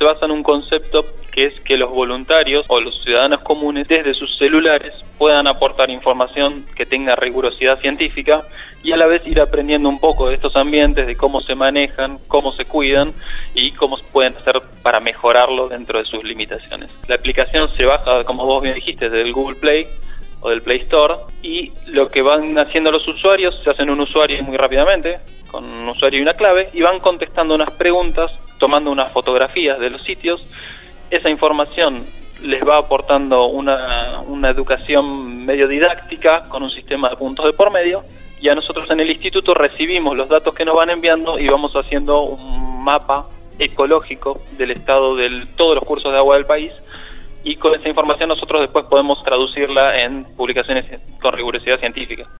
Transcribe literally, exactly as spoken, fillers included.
basa en un concepto que es que los voluntarios o los ciudadanos comunes desde sus celulares puedan aportar información que tenga rigurosidad científica y a la vez ir aprendiendo un poco de estos ambientes, de cómo se manejan, cómo se cuidan y cómo pueden hacer para mejorarlo dentro de sus limitaciones. La aplicación se baja, como vos bien dijiste, del Google Play o del Play Store, y lo que van haciendo los usuarios, se hacen un usuario muy rápidamente, con un usuario y una clave, y van contestando unas preguntas, tomando unas fotografías de los sitios. Esa información les va aportando una, una educación medio didáctica con un sistema de puntos de por medio, y a nosotros en el instituto recibimos los datos que nos van enviando y vamos haciendo un mapa ecológico del estado de todos los cursos de agua del país, y con esa información nosotros después podemos traducirla en publicaciones con rigurosidad científica.